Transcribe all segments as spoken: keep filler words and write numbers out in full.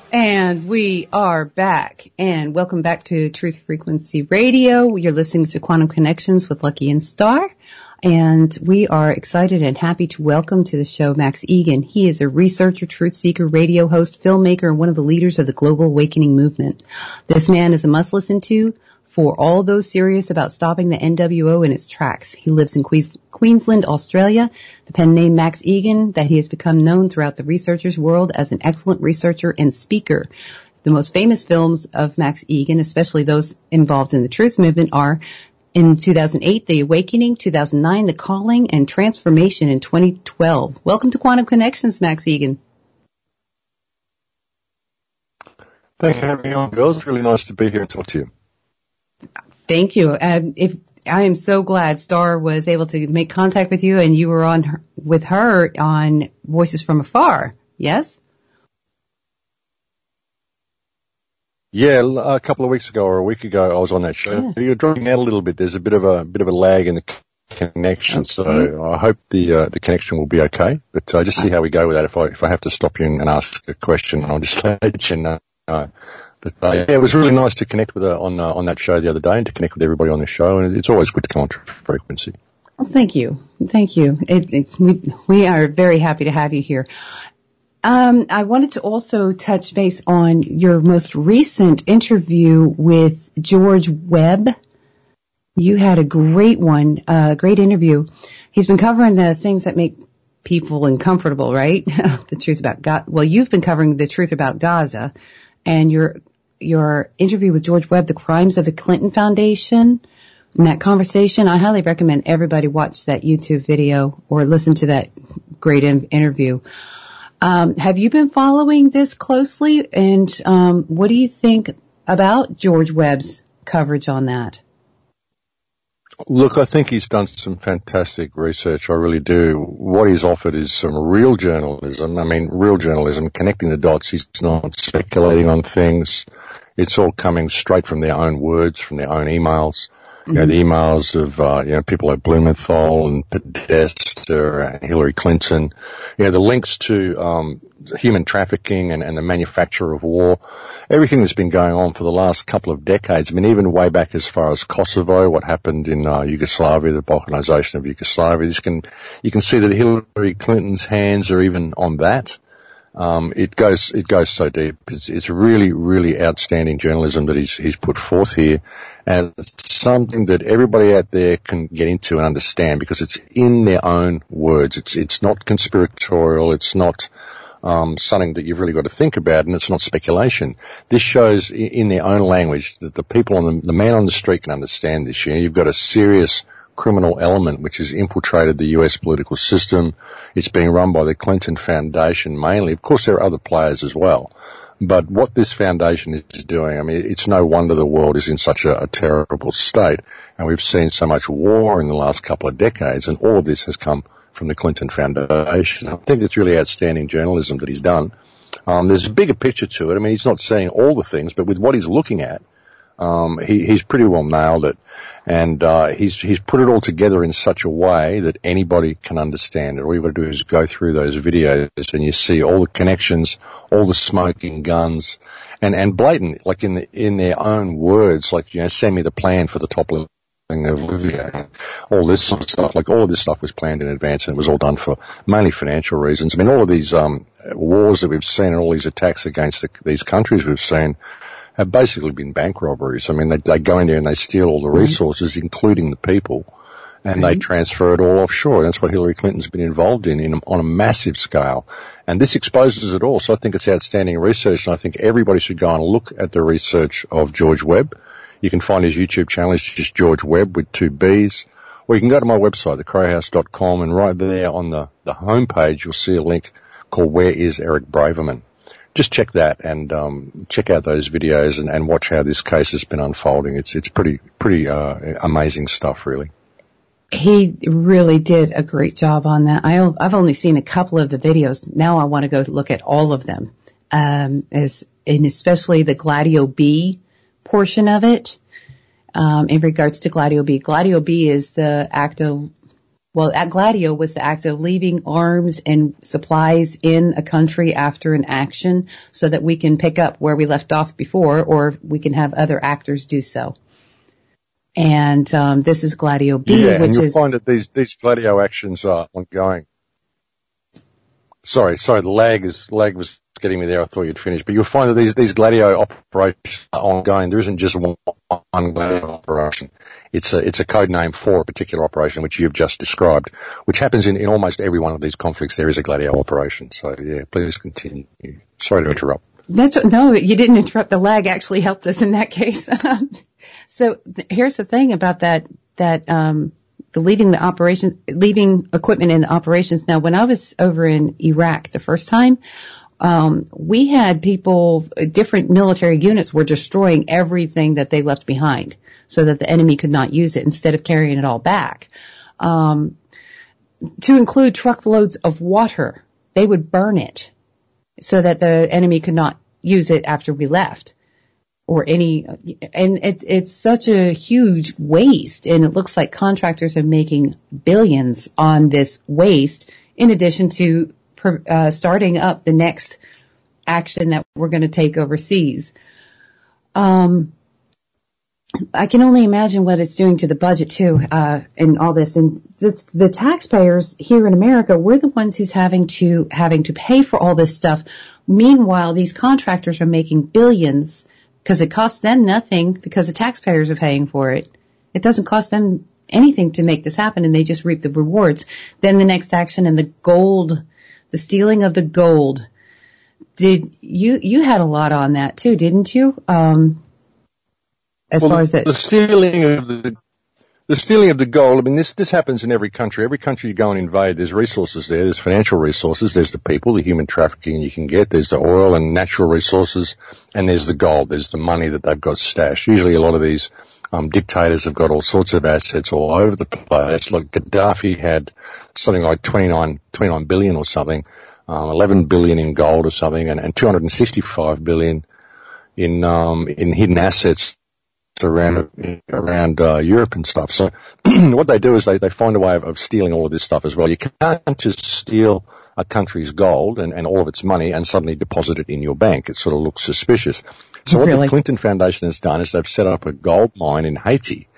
And we are back, and welcome back to Truth Frequency Radio. You're listening to Quantum Connections with Lucky and Star, and we are excited and happy to welcome to the show Max Igan. He is a researcher, truth seeker, radio host, filmmaker, and one of the leaders of the Global Awakening movement. This man is a must listen to for all those serious about stopping the N W O in its tracks. He lives in Queens- Queensland, Australia. The pen name Max Igan, that he has become known throughout the researcher's world as an excellent researcher and speaker. The most famous films of Max Igan, especially those involved in the truth movement, are in two thousand eight, The Awakening, two thousand nine, The Calling, and Transformation in twenty twelve. Welcome to Quantum Connections, Max Igan. Thank you for having me on, girls. It's really nice to be here and talk to you. Thank you. Um, if I am so glad Star was able to make contact with you, and you were on her, with her on Voices from Afar. Yes? Yeah, a couple of weeks ago or a week ago, I was on that show. Yeah. You're dropping out a little bit. There's a bit of a bit of a lag in the connection, okay. So I hope the uh, the connection will be okay. But uh, just see how we go with that. If I if I have to stop you and, and ask a question, I'll just let you know. But uh, yeah, it was really nice to connect with her on uh, on that show the other day, and to connect with everybody on the show. And it's always good to come on Truth Frequency. Well, thank you, thank you. It, it, we we are very happy to have you here. Um, I wanted to also touch base on your most recent interview with George Webb. You had a great one, a uh, great interview. He's been covering the things that make people uncomfortable, right? The truth about God. Well, you've been covering the truth about Gaza. And your your interview with George Webb, The Crimes of the Clinton Foundation, and that conversation, I highly recommend everybody watch that YouTube video or listen to that great in- interview. Um, have you been following this closely? And um, what do you think about George Webb's coverage on that? Look, I think he's done some fantastic research. I really do. What he's offered is some real journalism. I mean, real journalism, connecting the dots. He's not speculating on things. It's all coming straight from their own words, from their own emails. Mm-hmm. You know, the emails of, uh, you know, people like Blumenthal and Podesta and Hillary Clinton. You know, the links to, um, human trafficking and, and the manufacture of war. Everything that's been going on for the last couple of decades. I mean, even way back as far as Kosovo, what happened in, uh, Yugoslavia, the Balkanization of Yugoslavia. This can, you can see that Hillary Clinton's hands are even on that. Um, it goes, it goes so deep. It's, it's really, really outstanding journalism that he's, he's put forth here, and it's something that everybody out there can get into and understand because it's in their own words. It's, it's not conspiratorial. It's not, um, something that you've really got to think about, and it's not speculation. This shows in their own language that the people on the, the man on the street can understand this. You know, you've got a serious criminal element which has infiltrated the U S political system. It's being run by the Clinton Foundation mainly. Of course, there are other players as well. But what this foundation is doing, I mean, it's no wonder the world is in such a, a terrible state. And we've seen so much war in the last couple of decades, and all of this has come from the Clinton Foundation. I think it's really outstanding journalism that he's done. Um, there's a bigger picture to it. I mean, he's not saying all the things, but with what he's looking at, Um, he, he's pretty well nailed it, and uh, he's he's put it all together in such a way that anybody can understand it. All you've got to do is go through those videos, and you see all the connections, all the smoking guns, and and blatant, like in the in their own words, like, you know, send me the plan for the toppling of Libya, all this sort of stuff. Like, all of this stuff was planned in advance, and it was all done for mainly financial reasons. I mean, all of these um wars that we've seen and all these attacks against the, these countries we've seen have basically been bank robberies. I mean, they, they go in there and they steal all the resources, mm-hmm. including the people, and mm-hmm. they transfer it all offshore. That's what Hillary Clinton's been involved in, in on a massive scale. And this exposes it all. So I think it's outstanding research, and I think everybody should go and look at the research of George Webb. You can find his YouTube channel. It's just George Webb with two B's. Or you can go to my website, the crow house dot com, and right there on the, the homepage, you'll see a link called Where is Eric Braverman? Just check that and um, check out those videos and, and watch how this case has been unfolding. It's it's pretty pretty uh, amazing stuff, really. He really did a great job on that. I, I've only seen a couple of the videos. Now I want to go look at all of them, um, as and especially the Gladio B portion of it. Um, in regards to Gladio B, Gladio B is the act of Well, at Gladio was the act of leaving arms and supplies in a country after an action so that we can pick up where we left off before, or we can have other actors do so. And um, this is Gladio B, yeah, which and you'll is... find that these, these Gladio actions are ongoing. Sorry, sorry, the lag is lag was getting me there. I thought you'd finished. But you'll find that these, these Gladio operations are ongoing. There isn't just one, one Gladio operation. It's a, it's a code name for a particular operation, which you've just described, which happens in, in almost every one of these conflicts. There is a Gladio operation. So, yeah, please continue. Sorry to interrupt. That's, no, you didn't interrupt. The lag actually helped us in that case. So th- here's the thing about that, that, um, the leaving the operation, leaving equipment in operations. Now, when I was over in Iraq the first time, um, we had people, different military units were destroying everything that they left behind so that the enemy could not use it instead of carrying it all back. Um, to include truckloads of water, they would burn it so that the enemy could not use it after we left. Or any, and it, it's such a huge waste, and it looks like contractors are making billions on this waste, in addition to uh, starting up the next action that we're going to take overseas. Um, I can only imagine what it's doing to the budget too, uh, and all this. And the, the taxpayers here in America, we're the ones who's having to having to pay for all this stuff. Meanwhile, these contractors are making billions. Because it costs them nothing because the taxpayers are paying for it. It doesn't cost them anything to make this happen, and they just reap the rewards. Then the next action and the gold, the stealing of the gold. Did you, you had a lot on that too, didn't you? Um, as well, far as that. The stealing of the, the stealing of the gold, I mean, this, this happens in every country. Every country you go and invade, there's resources there. There's financial resources. There's the people, the human trafficking you can get. There's the oil and natural resources. And there's the gold. There's the money that they've got stashed. Usually a lot of these, um, dictators have got all sorts of assets all over the place. Like Gaddafi had something like twenty-nine, twenty-nine billion or something, um, eleven billion in gold or something, and, and two hundred sixty-five billion in, um, in hidden assets around around uh, Europe and stuff. So what they do is they, they find a way of, of stealing all of this stuff as well. You can't just steal a country's gold and, and all of its money and suddenly deposit it in your bank. It sort of looks suspicious. So really? What the Clinton Foundation has done is they've set up a gold mine in Haiti.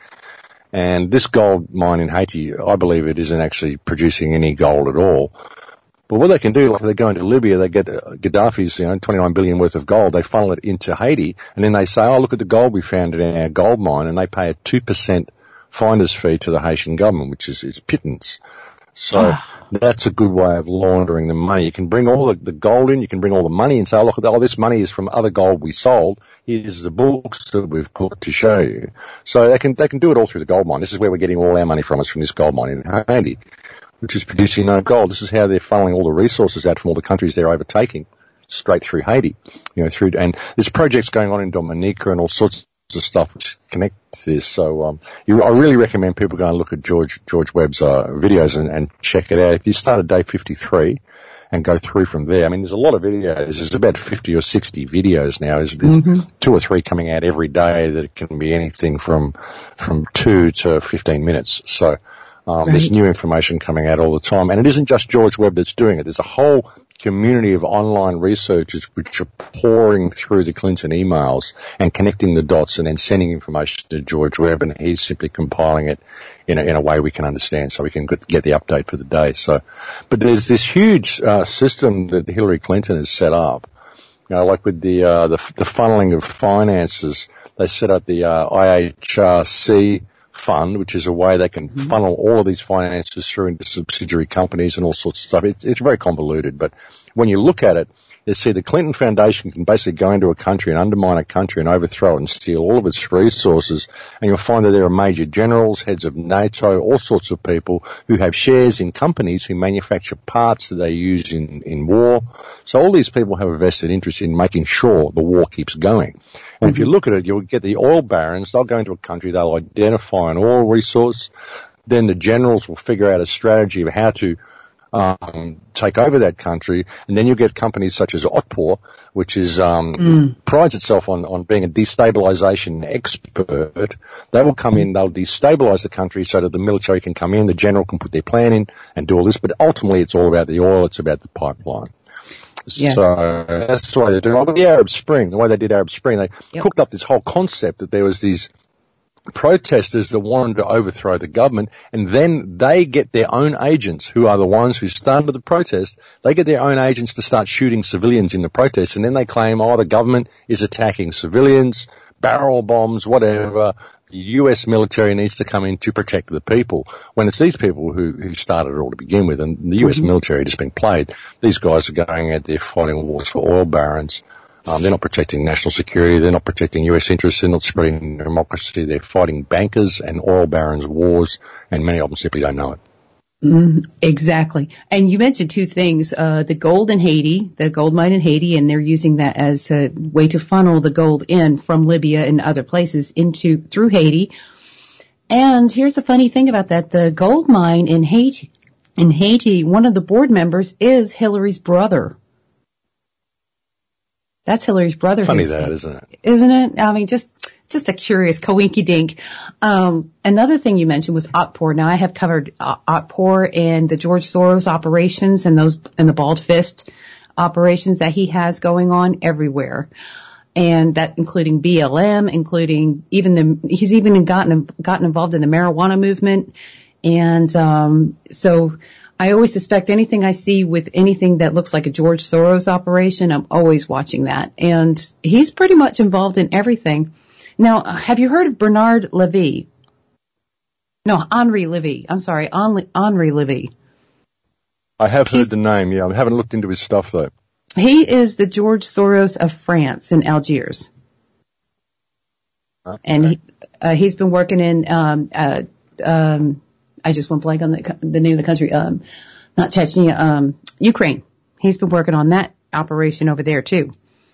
And this gold mine in Haiti, I believe it isn't actually producing any gold at all. But what they can do, like they go into Libya, they get Gaddafi's, you know, twenty-nine billion worth of gold, they funnel it into Haiti, and then they say, oh, look at the gold we found in our gold mine, and they pay a two percent finder's fee to the Haitian government, which is, is pittance. So that's a good way of laundering the money. You can bring all the, the gold in, you can bring all the money and say, oh, look, oh, this money is from other gold we sold. Here's the books that we've put to show you. So they can, they can do it all through the gold mine. This is where we're getting all our money from, is from this gold mine in Haiti, which is producing no gold. This is how they're funneling all the resources out from all the countries they're overtaking, straight through Haiti, you know, through, and there's projects going on in Dominica and all sorts of stuff which connect to this. So, um, you, I really recommend people go and look at George, George Webb's, uh, videos and, and check it out. If you start at day fifty-three and go through from there, I mean, there's a lot of videos. There's about fifty or sixty videos now. There's, there's mm-hmm. two or three coming out every day that can be anything from, from two to fifteen minutes. So, Um, right. There's new information coming out all the time. And it isn't just George Webb that's doing it. There's a whole community of online researchers which are pouring through the Clinton emails and connecting the dots and then sending information to George Webb, and he's simply compiling it in a, in a way we can understand so we can get the update for the day. So, but there's this huge uh, system that Hillary Clinton has set up. You know, like with the, uh, the, the funneling of finances, they set up the uh, I H R C fund, which is a way they can mm-hmm. funnel all of these finances through into subsidiary companies and all sorts of stuff. It's, it's very convoluted, but when you look at it, you see the Clinton Foundation can basically go into a country and undermine a country and overthrow it and steal all of its resources, and you'll find that there are major generals, heads of NATO, all sorts of people who have shares in companies who manufacture parts that they use in, in war. So all these people have a vested interest in making sure the war keeps going. And if you look at it, you'll get the oil barons. They'll go into a country, they'll identify an oil resource. Then the generals will figure out a strategy of how to um, take over that country, and then you get companies such as Otpor, which is um, mm. prides itself on, on being a destabilization expert. They will come in, they'll destabilize the country so that the military can come in, the general can put their plan in and do all this, but ultimately it's all about the oil, it's about the pipeline. Yes. So that's the way they do it. The Arab Spring, the way they did Arab Spring, they yep. cooked up this whole concept that there was these protesters that wanted to overthrow the government, and then they get their own agents, who are the ones who started the protest, they get their own agents to start shooting civilians in the protest, and then they claim, oh, the government is attacking civilians, barrel bombs, whatever. The U S military needs to come in to protect the people, when it's these people who, who started it all to begin with, and the U S mm-hmm. military has just been played. These guys are going out there fighting wars for oil barons. Um, they're not protecting national security. They're not protecting U S interests. They're not spreading democracy. They're fighting bankers and oil barons' wars, and many of them simply don't know it. Mm, exactly. And you mentioned two things, uh, the gold in Haiti, the gold mine in Haiti, and they're using that as a way to funnel the gold in from Libya and other places into, through Haiti. And here's the funny thing about that. The gold mine in Haiti, in Haiti, one of the board members is Hillary's brother. That's Hillary's brother. Funny that, isn't it? Isn't it? I mean, just, just a curious coinky-dink. Um, another thing you mentioned was Otpor. Now, I have covered uh, Otpor and the George Soros operations and those, and the Bald Fist operations that he has going on everywhere. And that including B L M, including even the, he's even gotten, gotten involved in the marijuana movement. And, um, so, I always suspect anything I see with anything that looks like a George Soros operation, I'm always watching that. And he's pretty much involved in everything. Now, have you heard of Bernard Levy? No, Henri Levy. I'm sorry, Henri Levy. I have heard he's, the name, yeah. I haven't looked into his stuff, though. He is the George Soros of France in Algiers. Okay. And he, uh, he's been working in um, uh, um I just went blank on the, the name of the country, um, not Chechnya, um, Ukraine. He's been working on that operation over there too.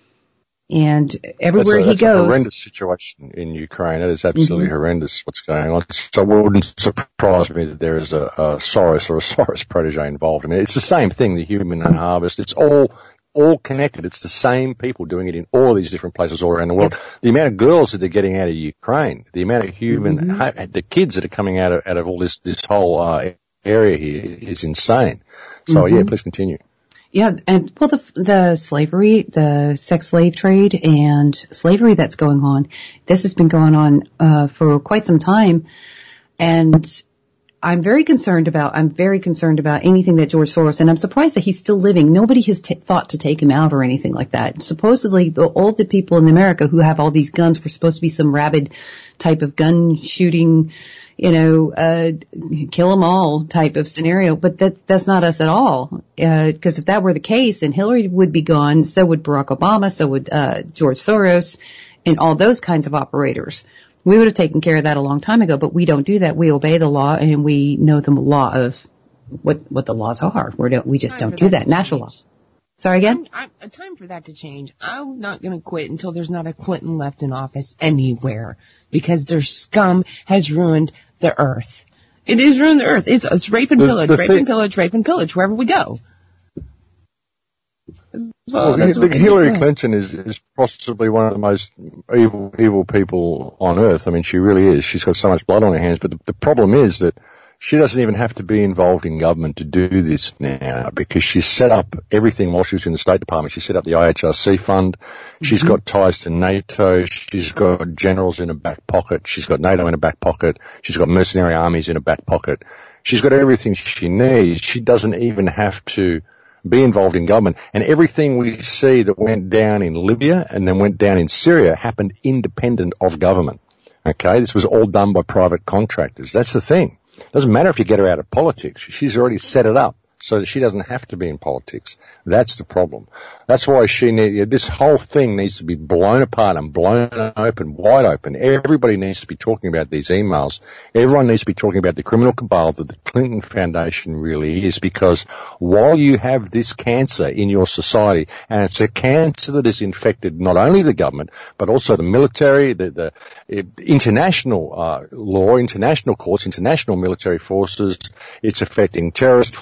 And everywhere that's a, he that's goes. It's a horrendous situation in Ukraine. It is absolutely mm-hmm. horrendous what's going on. So it wouldn't surprise me that there is a, a Soros or a Soros protege involved. I mean, it's the same thing, the human harvest. It's all, all connected. It's the same people doing it in all these different places all around the world. Yep. The amount of girls that they're getting out of Ukraine, the amount of human, mm-hmm. the kids that are coming out of, out of all this, this whole, uh, area here is insane. So mm-hmm. yeah, please continue. Yeah, and well, the, the slavery, the sex slave trade and slavery that's going on, this has been going on, uh, for quite some time. And I'm very concerned about, I'm very concerned about anything that George Soros, and I'm surprised that he's still living. Nobody has t- thought to take him out or anything like that. Supposedly, the, all the people in America who have all these guns were supposed to be some rabid type of gun shooting, you know, uh, kill them all type of scenario, but that, that's not us at all. Uh, cause if that were the case, then Hillary would be gone, so would Barack Obama, so would, uh, George Soros, and all those kinds of operators. We would have taken care of that a long time ago, but we don't do that. We obey the law, and we know the law of what what the laws are. We don't. We just don't do that. Natural law. Sorry again? I'm, I'm, time for that to change. I'm not going to quit until there's not a Clinton left in office anywhere, because their scum has ruined the earth. It has ruined the earth. It's, it's rape and pillage, rape and pillage, rape and pillage, wherever we go. Well, well the, the Hillary Clinton is, is possibly one of the most evil, evil people on earth. I mean, she really is. She's got so much blood on her hands. But the, the problem is that she doesn't even have to be involved in government to do this now, because she set up everything while she was in the State Department. She set up the I H R C fund. She's mm-hmm. got ties to NATO. She's got generals in her back pocket. She's got NATO in her back pocket. She's got mercenary armies in her back pocket. She's got everything she needs. She doesn't even have to be involved in government. And everything we see that went down in Libya and then went down in Syria happened independent of government. Okay? This was all done by private contractors. That's the thing. It doesn't matter if you get her out of politics. She's already set it up so that she doesn't have to be in politics. That's the problem. That's why she need, this whole thing needs to be blown apart and blown open, wide open. Everybody needs to be talking about these emails. Everyone needs to be talking about the criminal cabal that the Clinton Foundation really is, because while you have this cancer in your society, and it's a cancer that has infected not only the government, but also the military, the, the uh, international uh, law, international courts, international military forces, it's affecting terrorist forces,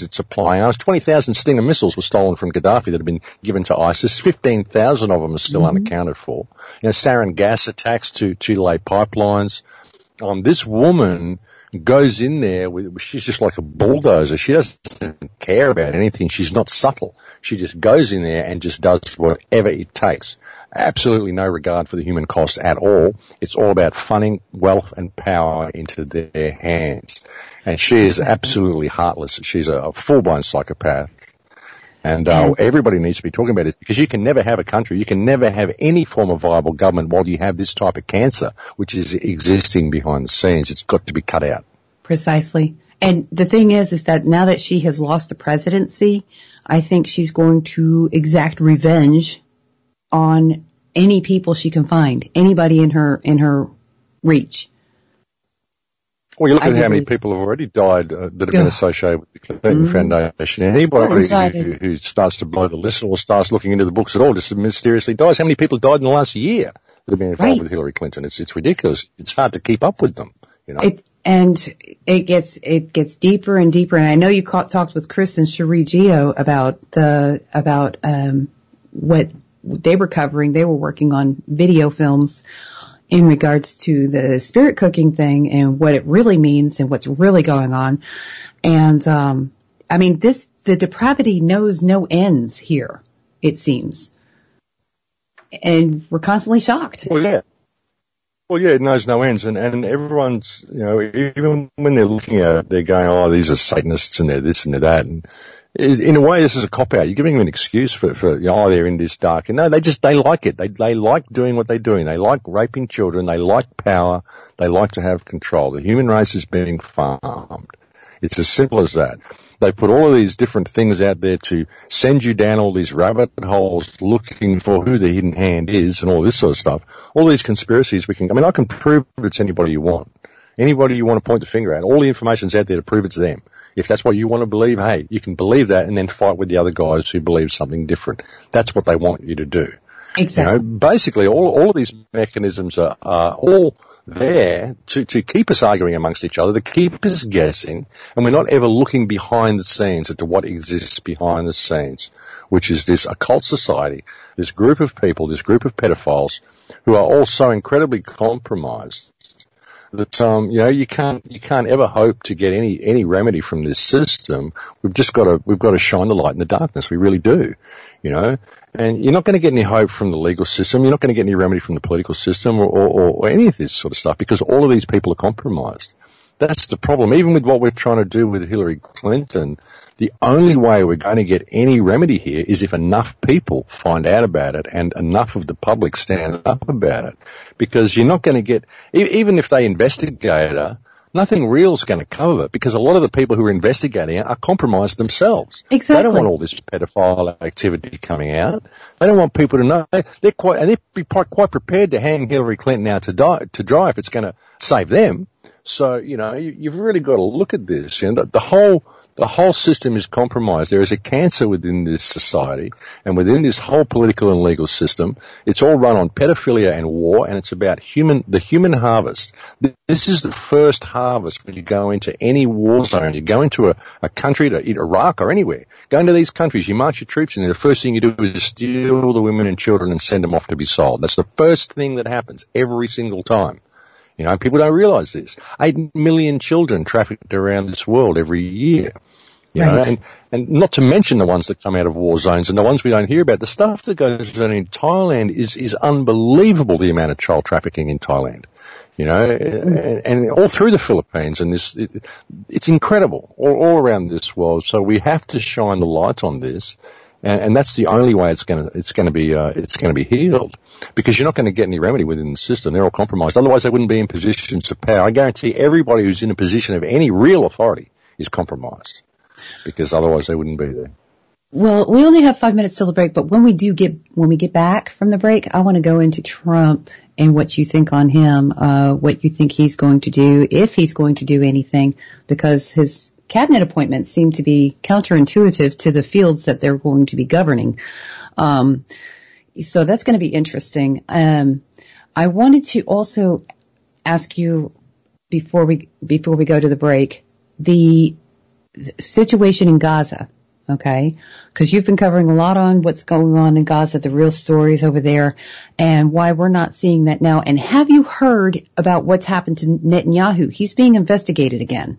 it supplying arms. twenty thousand Stinger missiles were stolen from Gaddafi that had been given to ISIS. fifteen thousand of them are still mm-hmm. unaccounted for. You know, sarin gas attacks to, to lay pipelines. Um, this woman goes in there with, she's just like a bulldozer. She doesn't care about anything. She's not subtle. She just goes in there and just does whatever it takes. Absolutely no regard for the human cost at all. It's all about funning wealth and power into their hands. And she is absolutely heartless. She's a, a full-blown psychopath. And uh, everybody needs to be talking about this, because you can never have a country, you can never have any form of viable government while you have this type of cancer, which is existing behind the scenes. It's got to be cut out. Precisely. And the thing is, is that now that she has lost the presidency, I think she's going to exact revenge on any people she can find, anybody in her in her reach. Well, you look at how many people have already died uh, that have been associated with the Clinton mm-hmm. Foundation. Anybody who, who starts to blow the list or starts looking into the books at all just mysteriously dies. How many people died in the last year that have been involved right. with Hillary Clinton? It's it's ridiculous. It's hard to keep up with them. You know. It, and it gets it gets deeper and deeper. And I know you caught, talked with Chris and Cherie Geo about the about um, what they were covering. They were working on video films in regards to the spirit cooking thing and what it really means and what's really going on. And, um, I mean, this, the depravity knows no ends here, it seems. And we're constantly shocked. Well, yeah. Well, yeah, it knows no ends. And, and everyone's, you know, even when they're looking at it, they're going, oh, these are Satanists and they're this and they're that. And in a way, this is a cop-out. You're giving them an excuse for, for, you know, oh, they're in this dark. And no, they just, they like it. They, they like doing what they're doing. They like raping children. They like power. They like to have control. The human race is being farmed. It's as simple as that. They put all of these different things out there to send you down all these rabbit holes looking for who the hidden hand is and all this sort of stuff. All these conspiracies we can, I mean, I can prove it's anybody you want. Anybody you want to point the finger at. All the information's out there to prove it's them. If that's what you want to believe, hey, you can believe that and then fight with the other guys who believe something different. That's what they want you to do. Exactly. You know, basically, all all of these mechanisms are, are all there to, to keep us arguing amongst each other, to keep us guessing, and we're not ever looking behind the scenes as to what exists behind the scenes, which is this occult society, this group of people, this group of pedophiles who are all so incredibly compromised that, um, you know, you can't, you can't ever hope to get any, any remedy from this system. We've just got to, we've got to shine the light in the darkness. We really do, you know, and you're not going to get any hope from the legal system. You're not going to get any remedy from the political system or, or, or any of this sort of stuff, because all of these people are compromised. That's the problem. Even with what we're trying to do with Hillary Clinton, the only way we're going to get any remedy here is if enough people find out about it and enough of the public stand up about it. Because you're not going to get, even if they investigate her, nothing real is going to cover it, because a lot of the people who are investigating it are compromised themselves. Exactly. They don't want all this pedophile activity coming out. They don't want people to know. They're quite, and they're quite prepared to hang Hillary Clinton out to die, to dry if it's going to save them. So, you know, you, you've really got to look at this. You know, the, the whole, the whole system is compromised. There is a cancer within this society and within this whole political and legal system. It's all run on pedophilia and war, and it's about human, the human harvest. This is the first harvest when you go into any war zone. You go into a, a country, to Iraq or anywhere. Go into these countries, you march your troops in there. The first thing you do is steal the women and children and send them off to be sold. That's the first thing that happens every single time. You know, people don't realize this. Eight million children trafficked around this world every year. You right. know, and, and not to mention the ones that come out of war zones and the ones we don't hear about. The stuff that goes on in Thailand is, is unbelievable, the amount of child trafficking in Thailand. You know, mm. and, and all through the Philippines, and this, it, it's incredible all, all around this world. So we have to shine the light on this. And, and that's the only way it's going to, it's going to be, uh, it's going to be healed, because you're not going to get any remedy within the system. They're all compromised. Otherwise, they wouldn't be in positions of power. I guarantee everybody who's in a position of any real authority is compromised, because otherwise they wouldn't be there. Well, we only have five minutes till the break, but when we do get, when we get back from the break, I want to go into Trump and what you think on him, uh, what you think he's going to do, if he's going to do anything, because his cabinet appointments seem to be counterintuitive to the fields that they're going to be governing. Um, so that's going to be interesting. Um, I wanted to also ask you before we, before we go to the break, the, situation in Gaza, okay? Because you've been covering a lot on what's going on in Gaza, the real stories over there, and why we're not seeing that now. And have you heard about what's happened to Netanyahu? He's being investigated again.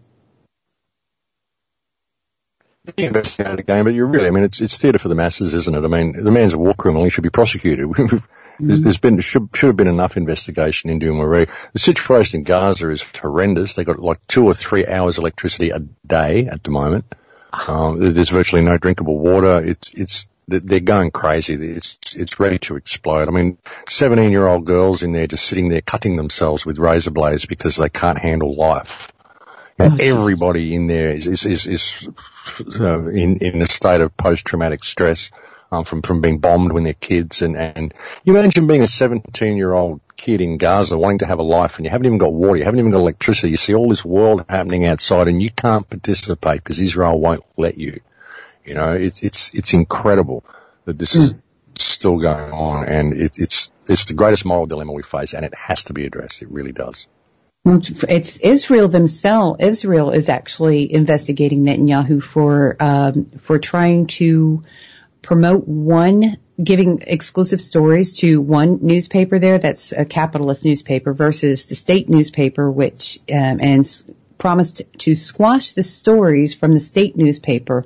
Being investigated again, but you're really, I mean, it's it's theatre for the masses, isn't it? I mean, the man's a war criminal. He should be prosecuted. There's, there's been, should, should have been enough investigation into him already. The situation in Gaza is horrendous. They've got like two or three hours electricity a day at the moment. Um, there's virtually no drinkable water. It's, it's, they're going crazy. It's, it's ready to explode. I mean, seventeen year old girls in there just sitting there cutting themselves with razor blades because they can't handle life. And everybody in there is, is, is, is uh, in, in a state of post-traumatic stress. Um, from, from being bombed when they're kids, and, and you imagine being a seventeen year old kid in Gaza wanting to have a life, and you haven't even got water, you haven't even got electricity, you see all this world happening outside and you can't participate because Israel won't let you. You know, it's, it's, it's incredible that this mm. is still going on, and it, it's, it's the greatest moral dilemma we face, and it has to be addressed. It really does. It's Israel themselves. Israel is actually investigating Netanyahu for, um, for trying to promote one, giving exclusive stories to one newspaper there that's a capitalist newspaper versus the state newspaper, which, um, and s- promised to squash the stories from the state newspaper.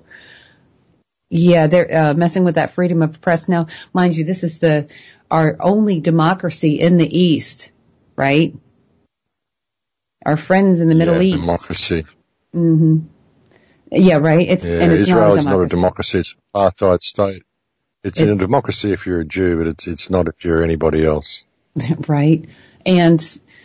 Yeah, they're uh, messing with that freedom of press. Now, mind you, this is the, our only democracy in the East, right? Our friends in the Middle yeah, East. Democracy. Mm-hmm. Yeah, right. It's, yeah, and it's Israel not is not a democracy. It's an apartheid state. It's, it's in a democracy if you're a Jew, but it's it's not if you're anybody else. Right. And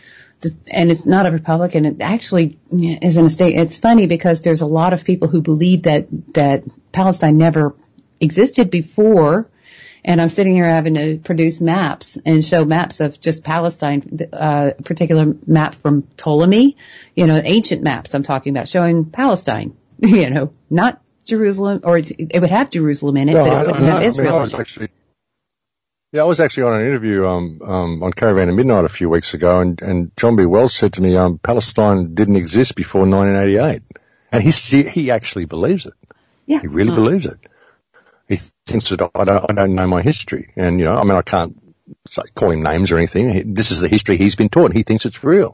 and it's not a republic, and it actually is in a state. It's funny because there's a lot of people who believe that that Palestine never existed before. And I'm sitting here having to produce maps and show maps of just Palestine, uh, a particular map from Ptolemy, you know, ancient maps I'm talking about showing Palestine. You know, not Jerusalem, or it, it would have Jerusalem in it, no, but it I, wouldn't I, have I Israel. Mean, I was actually, yeah, I was actually on an interview um, um, on Caravan at Midnight a few weeks ago, and, and John B. Wells said to me, um, Palestine didn't exist before nineteen eighty-eight, and he he actually believes it. Yeah, he really hmm. believes it. He thinks that I don't, I don't know my history, and you know, I mean, I can't say, call him names or anything. He, this is the history he's been taught. He thinks it's real.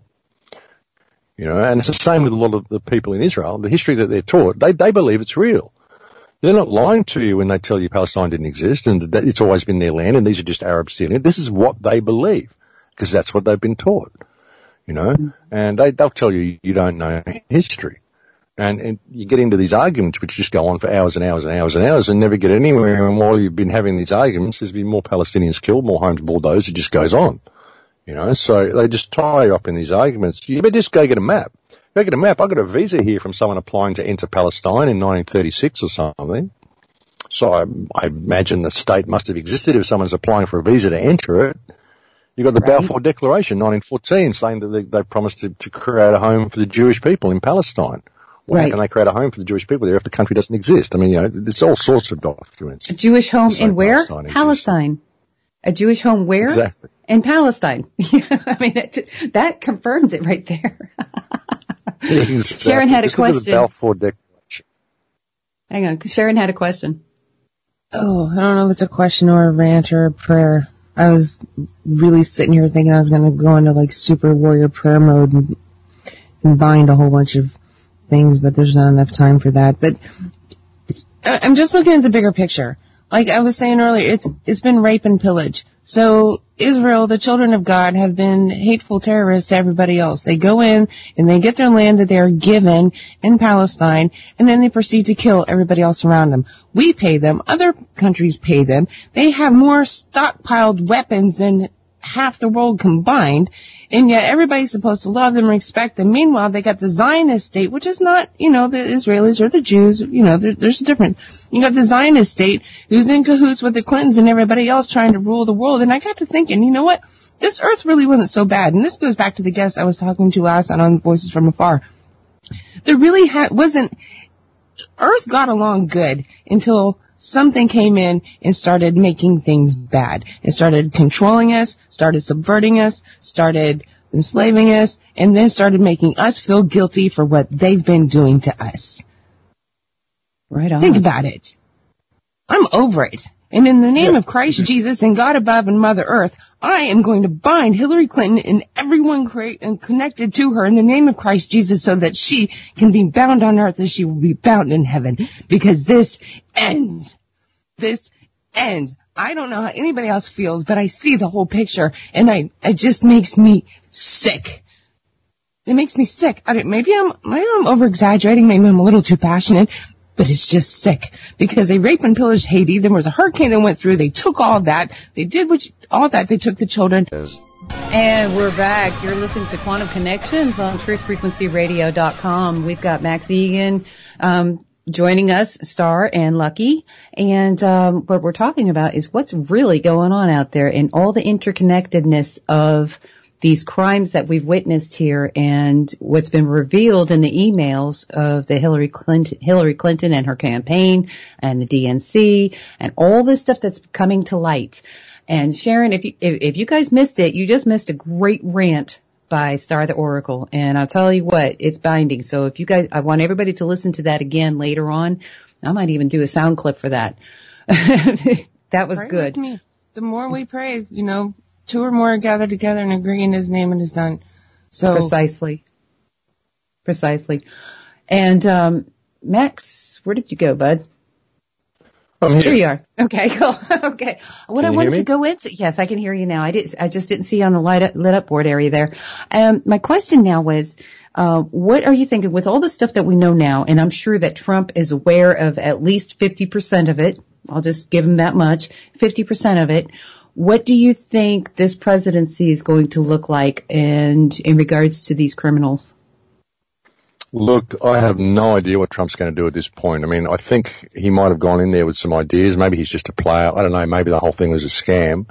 You know, and it's the same with a lot of the people in Israel. The history that they're taught, they, they believe it's real. They're not lying to you when they tell you Palestine didn't exist and that it's always been their land and these are just Arabs stealing it. This is what they believe because that's what they've been taught, you know, mm-hmm. and they, they'll tell you you don't know history. And, and you get into these arguments which just go on for hours and hours and hours and hours and never get anywhere. And while you've been having these arguments, there's been more Palestinians killed, more homes bulldozed. It just goes on. You know, so they just tie you up in these arguments. You better just go get a map. Go get a map. I got a visa here from someone applying to enter Palestine in nineteen thirty-six or something. So I, I imagine the state must have existed if someone's applying for a visa to enter it. You got the right. Balfour Declaration, nineteen fourteen, saying that they, they promised to, to create a home for the Jewish people in Palestine. Well, right. How can they create a home for the Jewish people there if the country doesn't exist? I mean, you know, there's all sorts of documents. A Jewish home in where? Palestine. Palestine. A Jewish home where? Exactly. In Palestine. I mean, that, that confirms it right there. Exactly. Sharon had a Just question. Look at the Balfour Declaration. Hang on. Sharon had a question. Oh, I don't know if it's a question or a rant or a prayer. I was really sitting here thinking I was going to go into like super warrior prayer mode and, and bind a whole bunch of things, but there's not enough time for that. But I'm just looking at the bigger picture. Like I was saying earlier, it's it's been rape and pillage. So Israel, the children of God, have been hateful terrorists to everybody else. They go in and they get their land that they're given in Palestine, and then they proceed to kill everybody else around them. We pay them. Other countries pay them. They have more stockpiled weapons than half the world combined, and yet everybody's supposed to love them and respect them. Meanwhile, they got the Zionist state, which is not, you know, the Israelis or the Jews, you know, there, there's a difference. You got the Zionist state who's in cahoots with the Clintons and everybody else trying to rule the world. And I got to thinking, you know what? This earth really wasn't so bad. And this goes back to the guest I was talking to last night on Voices from Afar. There really ha- wasn't, earth got along good until something came in and started making things bad. It started controlling us, started subverting us, started enslaving us, and then started making us feel guilty for what they've been doing to us. Right on. Think about it. I'm over it. And in the name Yeah. of Christ Jesus and God above and Mother Earth, I am going to bind Hillary Clinton and everyone cra- and connected to her in the name of Christ Jesus so that she can be bound on earth as she will be bound in heaven. Because this ends. This ends. I don't know how anybody else feels, but I see the whole picture and I, it just makes me sick. It makes me sick. I don't, maybe I'm, maybe I'm over exaggerating. Maybe I'm a little too passionate. But it's just sick because they raped and pillaged Haiti. There was a hurricane that went through. They took all that. They did what you, all that. They took the children. And we're back. You're listening to Quantum Connections on truth frequency radio dot com. We've got Max Egan um, joining us, Star and Lucky. And um, what we're talking about is what's really going on out there and all the interconnectedness of these crimes that we've witnessed here and what's been revealed in the emails of the Hillary Clinton, Hillary Clinton and her campaign and the D N C and all this stuff that's coming to light. And Sharon, if you, if, if you guys missed it, you just missed a great rant by Star the Oracle. And I'll tell you what, it's binding. So if you guys, I want everybody to listen to that again later on. I might even do a sound clip for that. That was Pray good. with me. The more we pray, you know, two or more are gathered together and agree in His name, and is done. So Precisely. Precisely. And, um, Max, where did you go, bud? I'm here. Here you are. Okay, cool. Okay. What Can I you wanted hear me? to go into, yes, I can hear you now. I did, I just didn't see you on the light up, lit up board area there. Um, my question now was, uh, what are you thinking with all the stuff that we know now? And I'm sure that Trump is aware of at least fifty percent of it. I'll just give him that much, fifty percent of it. What do you think this presidency is going to look like and in regards to these criminals? Look, I have no idea what Trump's going to do at this point. I mean, I think he might have gone in there with some ideas. Maybe he's just a player. I don't know. Maybe the whole thing was a scam.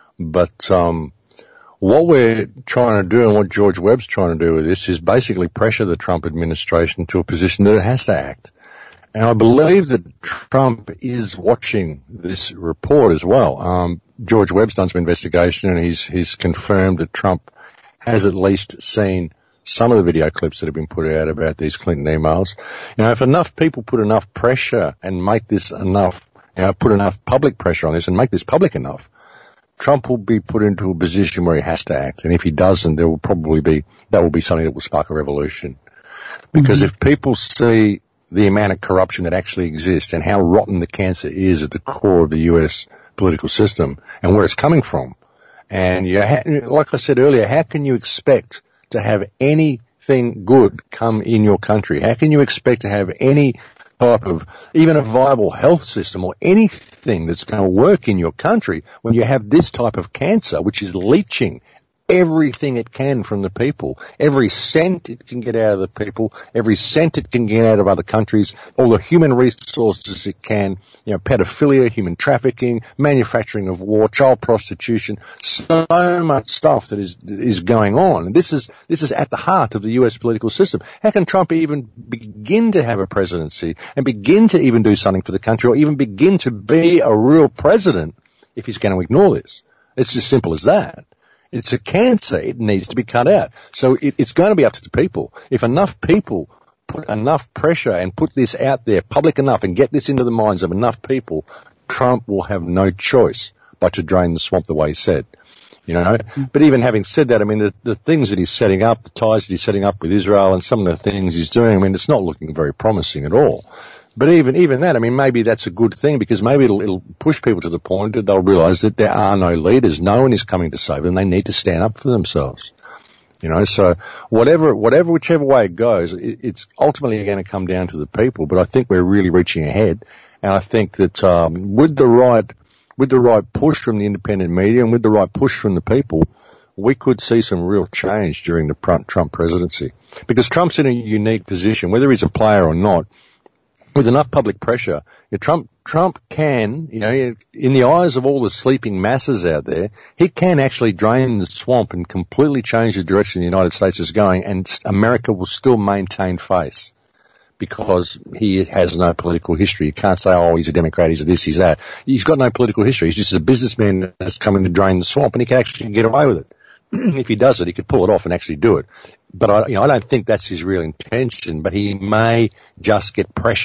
But um, what we're trying to do and what George Webb's trying to do with this is basically pressure the Trump administration to a position that it has to act. And I believe that Trump is watching this report as well. Um, George Webb's done some investigation and he's, he's confirmed that Trump has at least seen some of the video clips that have been put out about these Clinton emails. You know, if enough people put enough pressure and make this enough, you know, put enough public pressure on this and make this public enough, Trump will be put into a position where he has to act. And if he doesn't, there will probably be, that will be something that will spark a revolution. Because mm-hmm. if people see the amount of corruption that actually exists and how rotten the cancer is at the core of the U S political system and where it's coming from. And you ha- like I said earlier, how can you expect to have anything good come in your country? How can you expect to have any type of, even a viable health system or anything that's going to work in your country when you have this type of cancer, which is leaching everything it can from the people, every cent it can get out of the people, every cent it can get out of other countries, all the human resources it can, you know, pedophilia, human trafficking, manufacturing of war, child prostitution, so much stuff that is is going on. And this is this is at the heart of the U S political system. How can Trump even begin to have a presidency and begin to even do something for the country or even begin to be a real president if he's going to ignore this? It's as simple as that. It's a cancer. It needs to be cut out. So it, it's going to be up to the people. If enough people put enough pressure and put this out there public enough and get this into the minds of enough people, Trump will have no choice but to drain the swamp the way he said. You know, but even having said that, I mean, the, the things that he's setting up, the ties that he's setting up with Israel and some of the things he's doing, I mean, it's not looking very promising at all. But even, even that, I mean, maybe that's a good thing because maybe it'll, it'll push people to the point that they'll realize that there are no leaders. No one is coming to save them. They need to stand up for themselves. You know, so whatever, whatever, whichever way it goes, it, it's ultimately going to come down to the people. But I think we're really reaching ahead. And I think that, um, with the right, with the right push from the independent media and with the right push from the people, we could see some real change during the Trump presidency. Because Trump's in a unique position, whether he's a player or not. With enough public pressure, you know, Trump, Trump can, you know, in the eyes of all the sleeping masses out there, he can actually drain the swamp and completely change the direction the United States is going, and America will still maintain face because he has no political history. You can't say, oh, he's a Democrat, he's a this, he's that. He's got no political history. He's just a businessman that's coming to drain the swamp, and he can actually get away with it. If he does it, he could pull it off and actually do it. But I, you know, I don't think that's his real intention, but he may just get pressured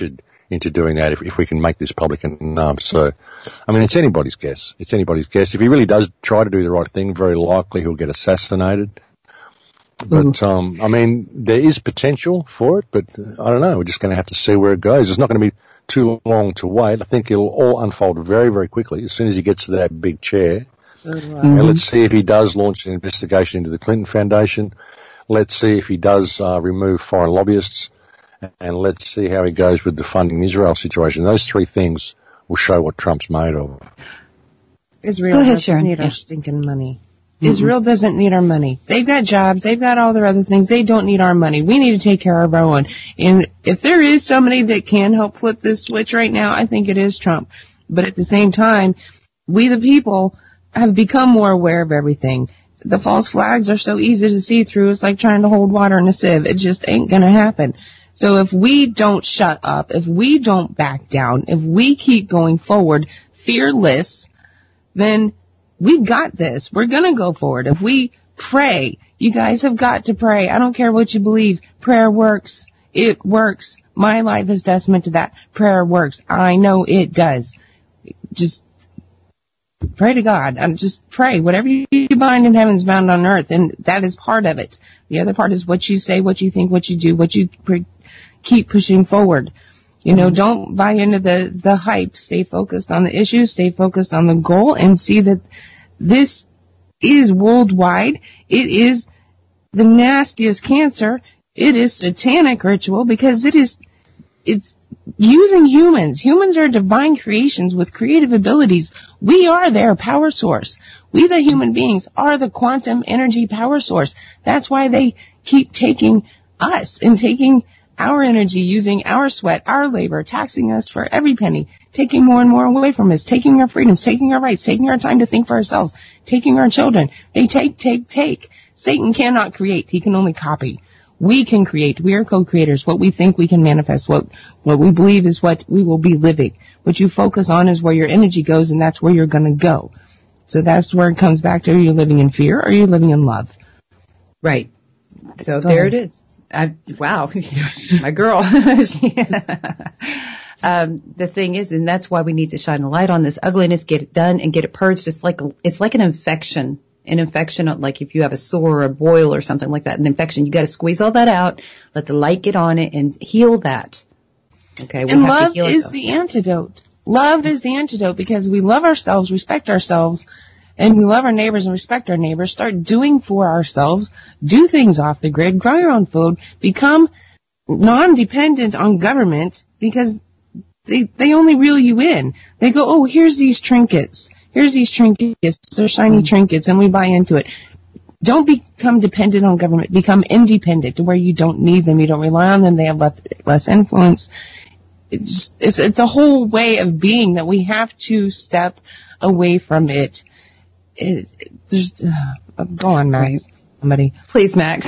into doing that if, if we can make this public enough. So, I mean, it's anybody's guess. It's anybody's guess. If he really does try to do the right thing, very likely he'll get assassinated. But, um, I mean, there is potential for it, but uh, I don't know. We're just going to have to see where it goes. It's not going to be too long to wait. I think it'll all unfold very, very quickly as soon as he gets to that big chair. Mm-hmm. And let's see if he does launch an investigation into the Clinton Foundation. Let's see if he does uh, remove foreign lobbyists. And let's see how he goes with the funding Israel situation. Those three things will show what Trump's made of. Israel ahead, doesn't Sharon. need Yeah. our stinking money. Mm-hmm. Israel doesn't need our money. They've got jobs. They've got all their other things. They don't need our money. We need to take care of our own. And if there is somebody that can help flip this switch right now, I think it is Trump. But at the same time, we the people have become more aware of everything. The false flags are so easy to see through. It's like trying to hold water in a sieve. It just ain't going to happen. So if we don't shut up, if we don't back down, if we keep going forward fearless, then we've got this. We're going to go forward. If we pray, you guys have got to pray. I don't care what you believe. Prayer works. It works. My life is testament to that. Prayer works. I know it does. Just pray to God. And just pray. Whatever you bind in heaven is bound on earth. And that is part of it. The other part is what you say, what you think, what you do, what you pre- keep pushing forward. You know, don't buy into the, the hype. Stay focused on the issue. Stay focused on the goal and see that this is worldwide. It is the nastiest cancer. It is satanic ritual because it is, it's using humans. Humans are divine creations with creative abilities. We are their power source. We, the human beings, are the quantum energy power source. That's why they keep taking us and taking our energy, using our sweat, our labor, taxing us for every penny, taking more and more away from us, taking our freedoms, taking our rights, taking our time to think for ourselves, taking our children. They take, take, take. Satan cannot create. He can only copy. We can create. We are co-creators. What we think we can manifest. What, what we believe is what we will be living. What you focus on is where your energy goes, and that's where you're going to go. So that's where it comes back to, are you living in fear or are you living in love? Right. So Go there ahead. it is. I, wow, my girl. um, the thing is, and that's why we need to shine a light on this ugliness, get it done, and get it purged. It's like it's like an infection. An infection, like if you have a sore or a boil or something like that, an infection, you got to squeeze all that out, let the light get on it, and heal that. Okay, we and have love to heal is ourselves. the antidote. Love is the antidote because we love ourselves, respect ourselves, and we love our neighbors and respect our neighbors. Start doing for ourselves. Do things off the grid. Grow your own food. Become non-dependent on government because they they only reel you in. They go, oh, here's these trinkets. Here's these trinkets. They're shiny mm-hmm. trinkets, and we buy into it. Don't become dependent on government. Become independent to where you don't need them. You don't rely on them. They have less, less influence. It's, just, it's, it's a whole way of being that we have to step away from it. It, it there's, uh, go on, Max. Right. Somebody. Please, Max.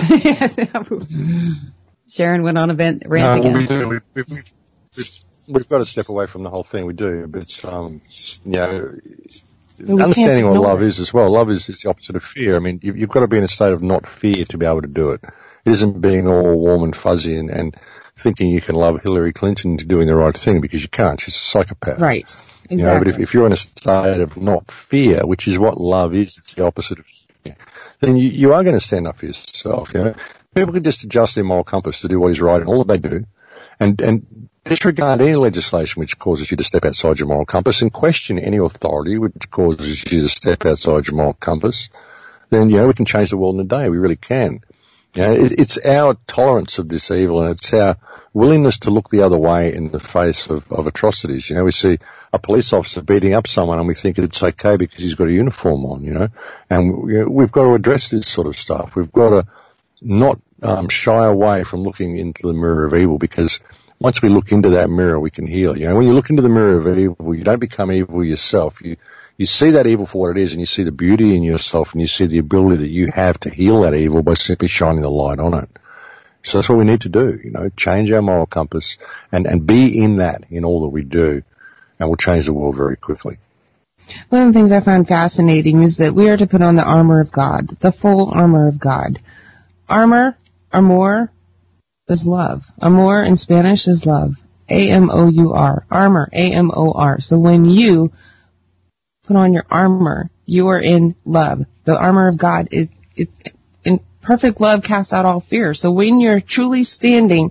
Sharon went on a vent, rant no, again. We do. We, we, we, we've got to step away from the whole thing. We do. But, um, you know, but understanding what love it. is as well. Love is, is the opposite of fear. I mean, you, you've got to be in a state of not fear to be able to do it. It isn't being all warm and fuzzy and, and thinking you can love Hillary Clinton into doing the right thing because you can't. She's a psychopath. Right. Exactly. You know, but if, if you're in a state of not fear, which is what love is, it's the opposite of fear, then you, you are going to stand up for yourself. You know, people can just adjust their moral compass to do what is right, and all that they do, and and disregard any legislation which causes you to step outside your moral compass, and question any authority which causes you to step outside your moral compass. Then you know we can change the world in a day. We really can. You know, it, it's our tolerance of this evil, and it's our willingness to look the other way in the face of, of atrocities. You know, we see a police officer beating up someone and we think it's okay because he's got a uniform on, you know, and you know, we've got to address this sort of stuff. We've got to not um, shy away from looking into the mirror of evil, because once we look into that mirror, we can heal. You know, when you look into the mirror of evil, you don't become evil yourself. You You see that evil for what it is, and you see the beauty in yourself, and you see the ability that you have to heal that evil by simply shining the light on it. So that's what we need to do, you know, change our moral compass and, and be in that in all that we do, and we'll change the world very quickly. One of the things I find fascinating is that we are to put on the armor of God, the full armor of God. Armor, amor, is love. Amor in Spanish is love. A M O U R, armor, A M O R. So when you put on your armor, you are in love. The armor of God is, is in perfect love casts out all fear. So when you're truly standing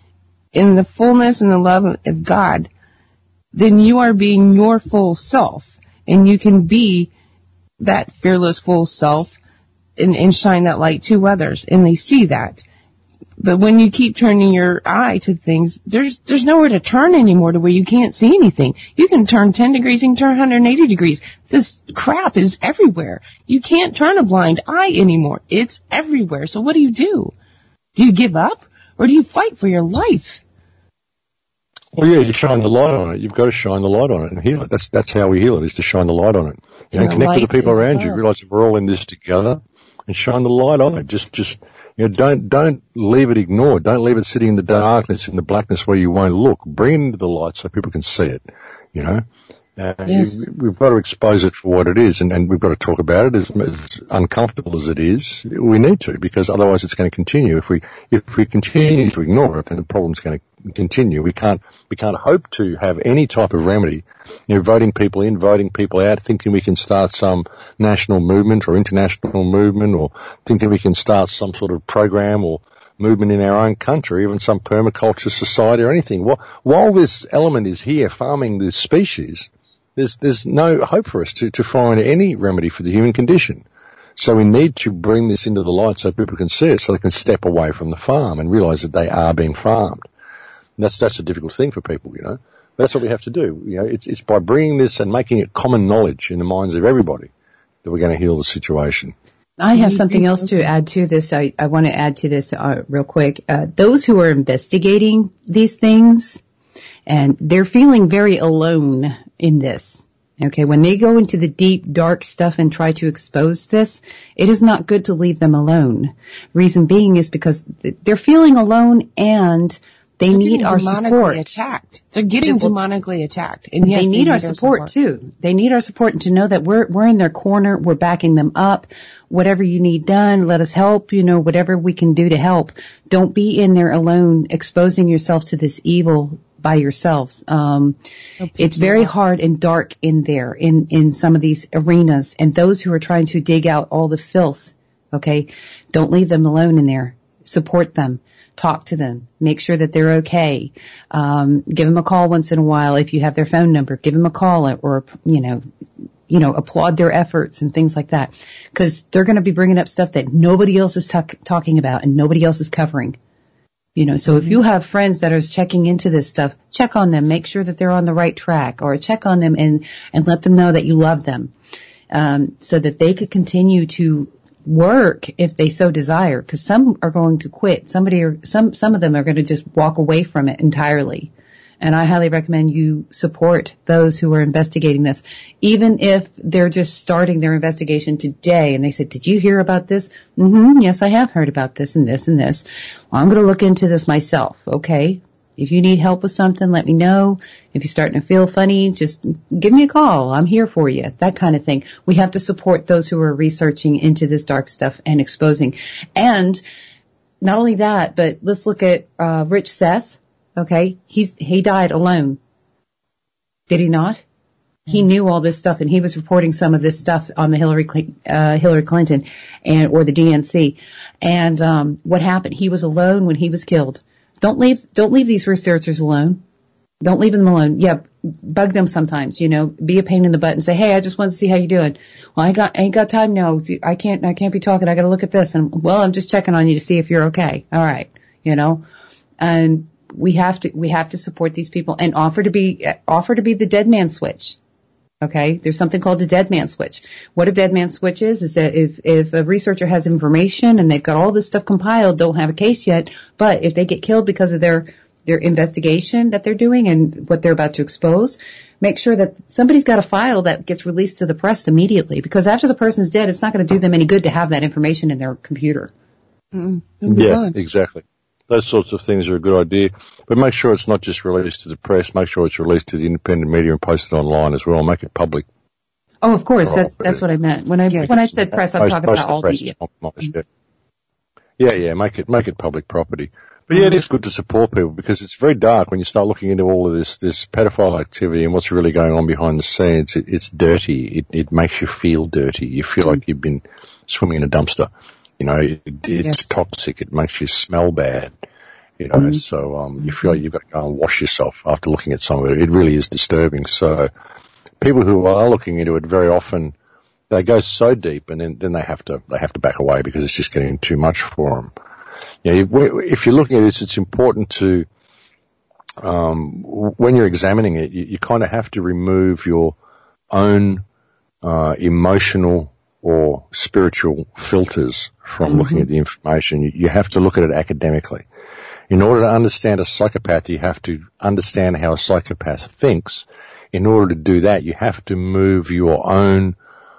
in the fullness and the love of God, then you are being your full self, and you can be that fearless full self and, and shine that light to others, and they see that. But when you keep turning your eye to things, there's there's nowhere to turn anymore to where you can't see anything. You can turn ten degrees, you can turn one hundred eighty degrees. This crap is everywhere. You can't turn a blind eye anymore. It's everywhere. So what do you do? Do you give up, or do you fight for your life? Well, yeah, you shine the light on it. You've got to shine the light on it and heal it. That's that's how we heal it, is to shine the light on it. You know, connect with the people around you. Realize that we're all in this together, and shine the light on it. Just, just you know, don't don't leave it ignored. Don't leave it sitting in the darkness, in the blackness where you won't look. Bring it into the light so people can see it. You know, uh, yes. you, we've got to expose it for what it is, and, and we've got to talk about it. As, as uncomfortable as it is, we need to, because otherwise it's going to continue. If we if we continue to ignore it, then the problem's going to continue. We can't we can't hope to have any type of remedy. You know, voting people in, voting people out, thinking we can start some national movement or international movement, or thinking we can start some sort of program or movement in our own country, even some permaculture society or anything. While this element is here farming this species, there's there's no hope for us to, to find any remedy for the human condition. So we need to bring this into the light so people can see it, so they can step away from the farm and realize that they are being farmed. And that's that's a difficult thing for people, you know. But that's what we have to do. You know, it's it's by bringing this and making it common knowledge in the minds of everybody that we're going to heal the situation. I have something else to add to this. I, I want to add to this uh, real quick. Uh, those who are investigating these things, and they're feeling very alone in this. Okay, when they go into the deep, dark stuff and try to expose this, it is not good to leave them alone. Reason being is because they're feeling alone, and they They're need our support. Attacked. They're getting Well, demonically attacked. And yes, they, they need, need our our support, support too. They need our support, and to know that we're we're in their corner, we're backing them up. Whatever you need done, let us help, you know, whatever we can do to help. Don't be in there alone, exposing yourself to this evil by yourselves. Um, it's very hard and dark in there, in, in some of these arenas. And those who are trying to dig out all the filth, okay, don't leave them alone in there. Support them. Talk to them. Make sure that they're okay. Um, give them a call once in a while if you have their phone number. Give them a call, or, you know, you know, applaud their efforts and things like that. Because they're going to be bringing up stuff that nobody else is talk- talking about and nobody else is covering. You know, so if you have friends that are checking into this stuff, check on them. Make sure that they're on the right track, or check on them and, and let them know that you love them, um, so that they could continue to work if they so desire. Because some are going to quit. Somebody or some some of them are going to just walk away from it entirely. And I highly recommend you support those who are investigating this, even if they're just starting their investigation today. And they said, "Did you hear about this?" Mm-hmm. Yes, I have heard about this and this and this. Well, I'm going to look into this myself. Okay. If you need help with something, let me know. If you're starting to feel funny, just give me a call. I'm here for you. That kind of thing. We have to support those who are researching into this dark stuff and exposing. And not only that, but let's look at uh, Rich Seth. Okay, he's he died alone. Did he not? Mm-hmm. He knew all this stuff, and he was reporting some of this stuff on the Hillary uh, Hillary Clinton and or the D N C. And um, what happened? He was alone when he was killed. Don't leave don't leave these researchers alone. Don't leave them alone. Yeah, bug them sometimes. You know, be a pain in the butt and say, "Hey, I just want to see how you doing." Well, I got I ain't got time now. I can't I can't be talking. I got to look at this. And well, I'm just checking on you to see if you're okay. All right, you know, and. We have to, we have to support these people and offer to be, offer to be the dead man switch. Okay. There's something called the dead man switch. What a dead man switch is, is that if, if a researcher has information and they've got all this stuff compiled, don't have a case yet, but if they get killed because of their, their investigation that they're doing and what they're about to expose, make sure that somebody's got a file that gets released to the press immediately, because after the person's dead, it's not going to do them any good to have that information in their computer. Mm-hmm. Yeah, fun. Exactly. Those sorts of things are a good idea, but make sure it's not just released to the press. Make sure it's released to the independent media and posted online as well. Make it public. Oh, of course, that's that's what I meant when I yes. when I said press. I'm most, talking most about all press media. Yeah, yeah. Make it make it public property. But yeah, it is good to support people because it's very dark when you start looking into all of this, this pedophile activity and what's really going on behind the scenes. It, it's dirty. It, it makes you feel dirty. You feel mm. like you've been swimming in a dumpster. You know, it, it's yes. toxic. It makes you smell bad. You know, mm. so, um, you feel like you've got to go and wash yourself after looking at some of it. It really is disturbing. So people who are looking into it very often, they go so deep and then, then they have to, they have to back away because it's just getting too much for them. You know, if you're looking at this, it's important to, um, when you're examining it, you, you kind of have to remove your own, uh, emotional or spiritual filters from mm-hmm. looking at the information. You, you have to look at it academically. In order to understand a psychopath, you have to understand how a psychopath thinks. In order to do that, you have to move your own,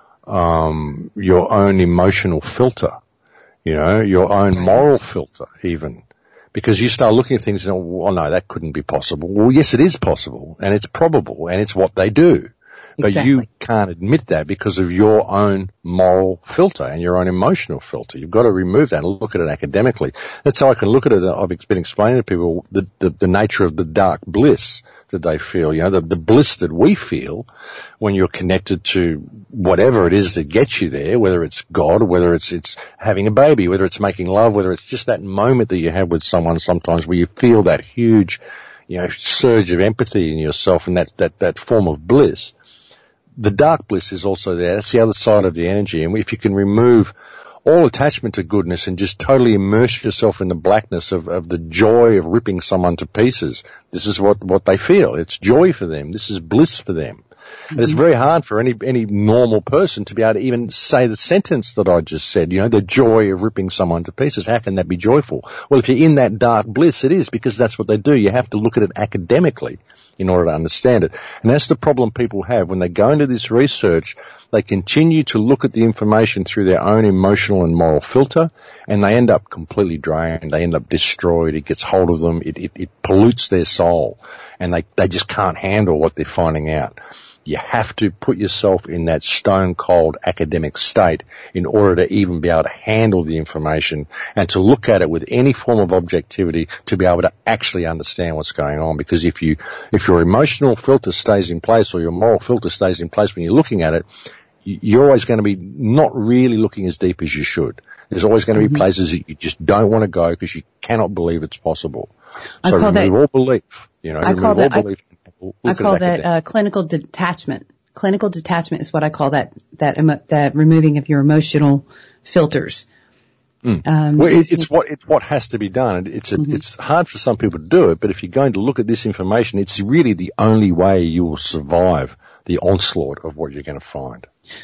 um, your own emotional filter, you know, your own moral filter even. Because you start looking at things and, oh, well, no, that couldn't be possible. Well, yes, it is possible, and it's probable, and it's what they do. But exactly. you can't admit that because of your own moral filter and your own emotional filter. You've got to remove that and look at it academically. That's how I can look at it. I've been explaining to people the, the, the nature of the dark bliss that they feel, you know, the, the bliss that we feel when you're connected to whatever it is that gets you there, whether it's God, whether it's, it's having a baby, whether it's making love, whether it's just that moment that you have with someone sometimes where you feel that huge, you know, surge of empathy in yourself and that, that, that form of bliss. The dark bliss is also there. That's the other side of the energy. And if you can remove all attachment to goodness and just totally immerse yourself in the blackness of, of the joy of ripping someone to pieces, this is what, what they feel. It's joy for them. This is bliss for them. Mm-hmm. And it's very hard for any, any normal person to be able to even say the sentence that I just said, you know, the joy of ripping someone to pieces. How can that be joyful? Well, if you're in that dark bliss, it is, because that's what they do. You have to look at it academically in order to understand it. And that's the problem people have. When they go into this research, they continue to look at the information through their own emotional and moral filter, and they end up completely drained. They end up destroyed. It gets hold of them. It, it, it pollutes their soul, and they, they just can't handle what they're finding out. You have to put yourself in that stone-cold academic state in order to even be able to handle the information and to look at it with any form of objectivity to be able to actually understand what's going on. Because if you, if your emotional filter stays in place or your moral filter stays in place when you're looking at it, you're always going to be not really looking as deep as you should. There's always going to be mm-hmm. places that you just don't want to go because you cannot believe it's possible. I so call remove that, all belief. You know, I call that, all belief. I, I call that uh, clinical detachment. Clinical detachment is what I call that, that, emo- that removing of your emotional filters. Mm. Um, well, it, it's what, it's what has to be done. It's a, mm-hmm. it's hard for some people to do it, but if you're going to look at this information, it's really the only way you will survive the onslaught of what you're going to find.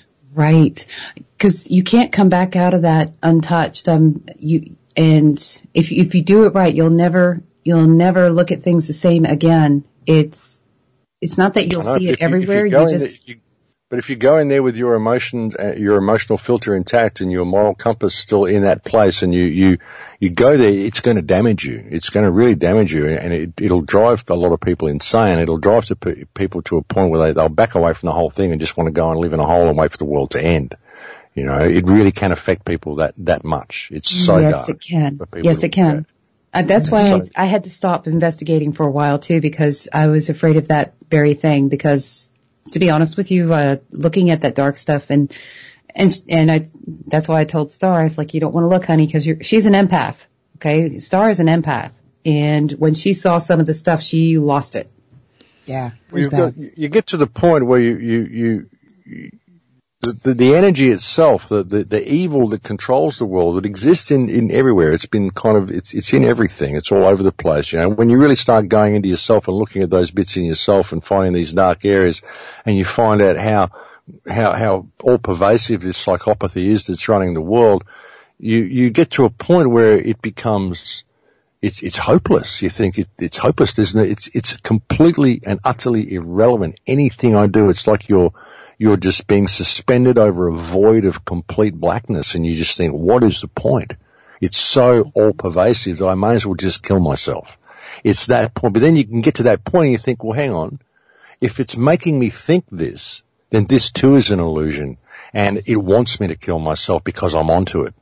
Right. Cause you can't come back out of that untouched. Um, you, and if, if you do it right, you'll never, you'll never look at things the same again. It's, It's not that you'll see it you, everywhere. You, you just. There, you, but if you go in there with your emotions, uh, your emotional filter intact, and your moral compass still in that place, and you you you go there, it's going to damage you. It's going to really damage you, and it, it'll drive a lot of people insane. It'll drive to pe- people to a point where they, they'll back away from the whole thing and just want to go and live in a hole and wait for the world to end. You know, it really can affect people that that much. It's so yes, dark. Yes, it can. Yes, it can. Uh, that's why I, I had to stop investigating for a while too, because I was afraid of that very thing. Because, to be honest with you, uh, looking at that dark stuff and and and I, that's why I told Star, I was like, you don't want to look, honey, because you're she's an empath. Okay, Star is an empath, and when she saw some of the stuff, she lost it. Yeah, well, you've got, you get to the point where you you you. you The, the, the energy itself, the, the, the evil that controls the world, it exists in, in everywhere. It's been kind of, it's, it's in everything. It's all over the place. You know, when you really start going into yourself and looking at those bits in yourself and finding these dark areas, and you find out how, how, how all pervasive this psychopathy is that's running the world, you, you get to a point where it becomes, it's, it's hopeless. You think it, it's hopeless, isn't it? It's, it's completely and utterly irrelevant. Anything I do, it's like you're, You're just being suspended over a void of complete blackness, and you just think, what is the point? It's so all-pervasive that I may as well just kill myself. It's that point. But then you can get to that point and you think, well, hang on. If it's making me think this, then this too is an illusion, and it wants me to kill myself because I'm onto it.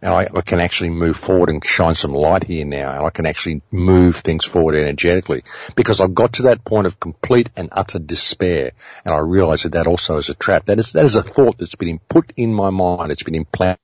and I, I can actually move forward and shine some light here now, and I can actually move things forward energetically, because I've got to that point of complete and utter despair, and I realize that that also is a trap. That is, that is a thought that's been put in my mind. It's been implanted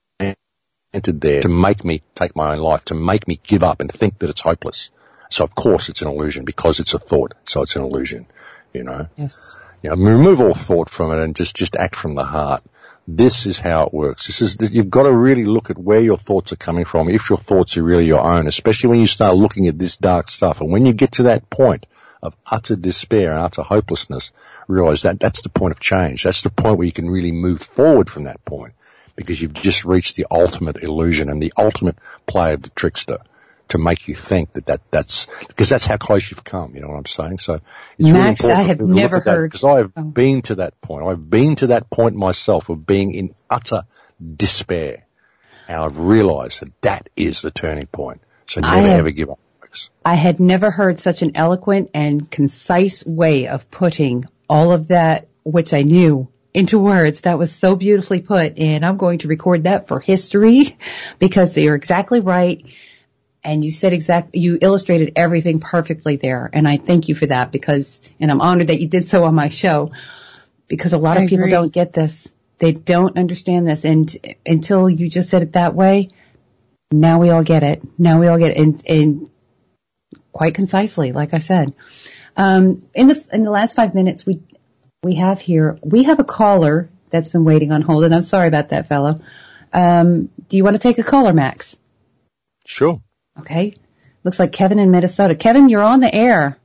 there to make me take my own life, to make me give up and think that it's hopeless. So of course it's an illusion, because it's a thought, so it's an illusion, you know. Yes. You know, remove all thought from it and just, just act from the heart. This is how it works. This is, you've got to really look at where your thoughts are coming from, if your thoughts are really your own, especially when you start looking at this dark stuff. And when you get to that point of utter despair and utter hopelessness, realize that that's the point of change. That's the point where you can really move forward from that point, because you've just reached the ultimate illusion and the ultimate play of the trickster, to make you think that, that that's, because that's how close you've come, you know what I'm saying? So it's Max, really I have never heard. Because I have oh. been to that point. I've been to that point myself of being in utter despair. And I've realized that that is the turning point. So never have, ever give up, folks. I had never heard such an eloquent and concise way of putting all of that, which I knew, into words. That was so beautifully put. And I'm going to record that for history, because you're exactly right. And you said exactly, you illustrated everything perfectly there. And I thank you for that, because, and I'm honored that you did so on my show, because a lot I of people agree. don't get this. They don't understand this. And until you just said it that way, now we all get it. Now we all get it. And, and quite concisely, like I said. Um, in the, in the last five minutes, we, we have here, we have a caller that's been waiting on hold. And I'm sorry about that, fellow. Um, do you want to take a caller, Max? Sure. Okay. Looks like Kevin in Minnesota. Kevin, you're on the air.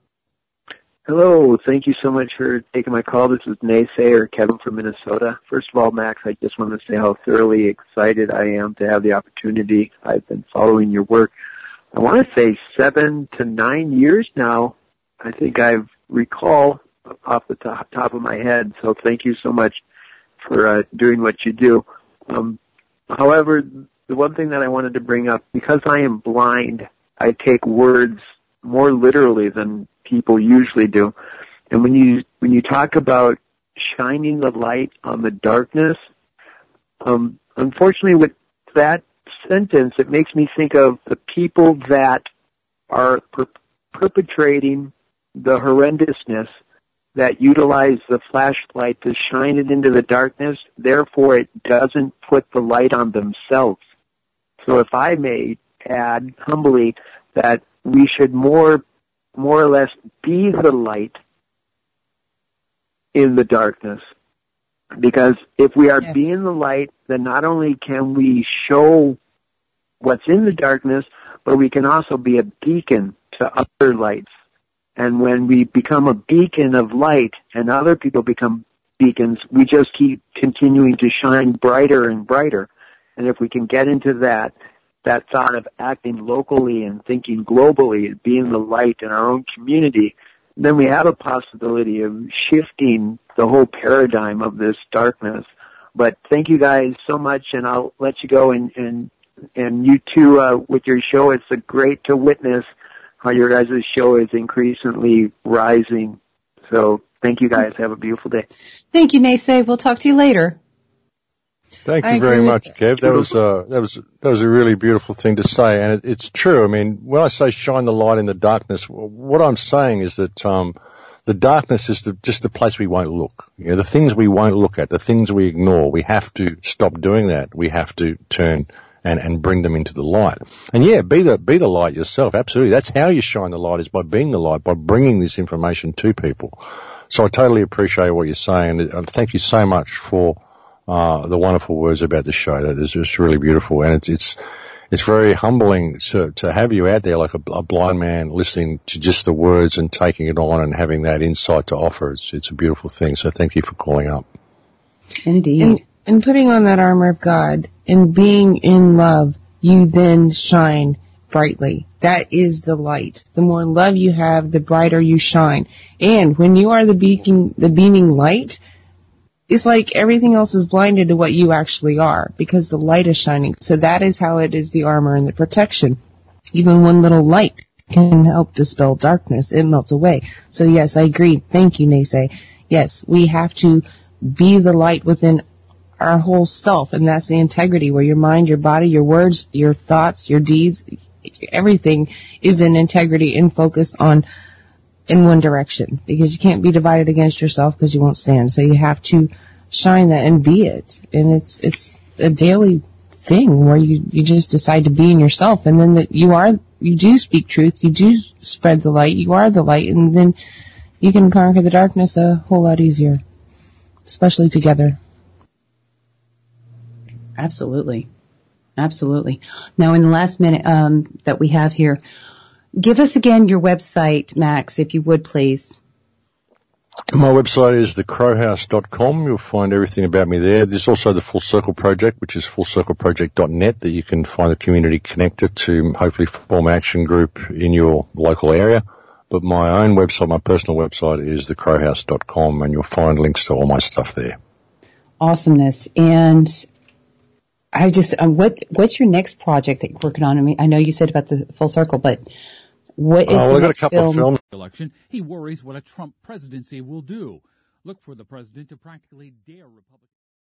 Hello. Thank you so much for taking my call. This is Naysayer Kevin from Minnesota. First of all, Max, I just want to say how thoroughly excited I am to have the opportunity. I've been following your work, I want to say seven to nine years now. I think I recall off the top, top of my head. So thank you so much for uh, doing what you do. Um, however, the one thing that I wanted to bring up, because I am blind, I take words more literally than people usually do. And when you when you talk about shining the light on the darkness, um, unfortunately with that sentence, it makes me think of the people that are per- perpetrating the horrendousness, that utilize the flashlight to shine it into the darkness. Therefore, it doesn't put the light on themselves. So if I may add humbly that we should more, more or less be the light in the darkness. Because if we are yes. being the light, then not only can we show what's in the darkness, but we can also be a beacon to other lights. And when we become a beacon of light and other people become beacons, we just keep continuing to shine brighter and brighter. And if we can get into that, that thought of acting locally and thinking globally, being the light in our own community, then we have a possibility of shifting the whole paradigm of this darkness. But thank you guys so much, and I'll let you go. And and, and you too, uh, with your show, it's a great to witness how your guys' show is increasingly rising. So thank you guys. Have a beautiful day. Thank you, Naysay. We'll talk to you later. Thank I you very agree much, with Kev. That was uh, that was that was a really beautiful thing to say, and it, it's true. I mean, when I say shine the light in the darkness, what I'm saying is that um, the darkness is the, just the place we won't look. You know, the things we won't look at, the things we ignore. We have to stop doing that. We have to turn and and bring them into the light. And yeah, be the be the light yourself. Absolutely, that's how you shine the light, is by being the light, by bringing this information to people. So I totally appreciate what you're saying, and thank you so much for Uh, the wonderful words about the show. That is just really beautiful, and it's it's it's very humbling to to have you out there like a, a blind man listening to just the words and taking it on and having that insight to offer. It's it's a beautiful thing. So thank you for calling up. Indeed. And, and putting on that armor of God and being in love, you then shine brightly. That is the light. The more love you have, the brighter you shine. And when you are the beacon, the beaming light, it's like everything else is blinded to what you actually are, because the light is shining. So that is how it is the armor and the protection. Even one little light can help dispel darkness. It melts away. So yes, I agree. Thank you, Naysay. Yes, we have to be the light within our whole self, and that's the integrity, where your mind, your body, your words, your thoughts, your deeds, everything is in integrity and focused on in one direction, because you can't be divided against yourself because you won't stand. So you have to shine that and be it. And it's it's a daily thing where you, you just decide to be in yourself, and then that you are you do speak truth, you do spread the light, you are the light, and then you can conquer the darkness a whole lot easier, especially together. Absolutely. Absolutely. Now, in the last minute um, that we have here, give us again your website, Max, if you would, please. My website is the crow house dot com. You'll find everything about me there. There's also the Full Circle Project, which is full circle project dot net, that you can find the community connected to, hopefully form an action group in your local area. But my own website, my personal website, is the crow house dot com, and you'll find links to all my stuff there. Awesomeness. And I just, um, what, what's your next project that you're working on? I mean, I know you said about the Full Circle, but what is oh, the well, next I've got a couple film? of films. Election, he worries what a Trump presidency will do. Look for the president to practically dare Republicans.